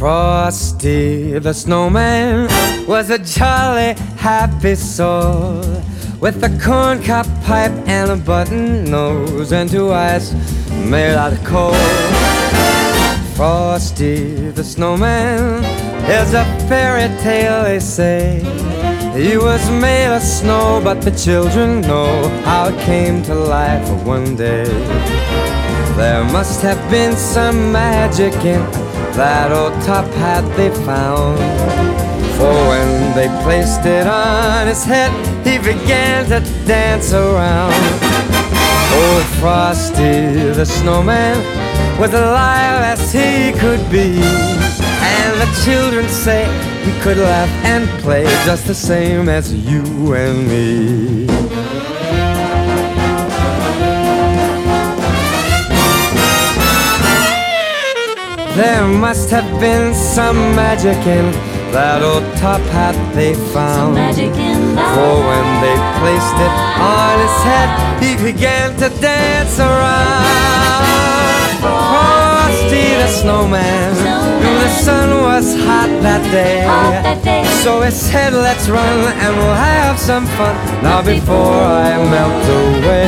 Frosty the snowman was a jolly, happy soul, with a corncob pipe and a button nose and two eyes made out of coal. Frosty the snowman is a fairy tale, they say. He was made of snow, but the children know how it came to life one day. There must have been some magic in that old top hat they found, for when they placed it on his head, he began to dance around. Oh, Frosty the snowman was alive as he could be, and the children say he could laugh and play just the same as you and me. There must have been some magic in that old top hat they found, for when they placed it on his head, he began to dance around. Frosty the snowman knew the sun was hot that day, so he said, let's run and we'll have some fun now before I melt away.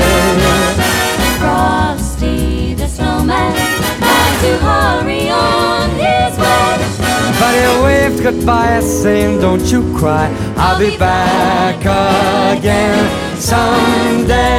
Frosty the snowman had to hurry on his way, but he waved goodbye saying, don't you cry, I'll be back again someday.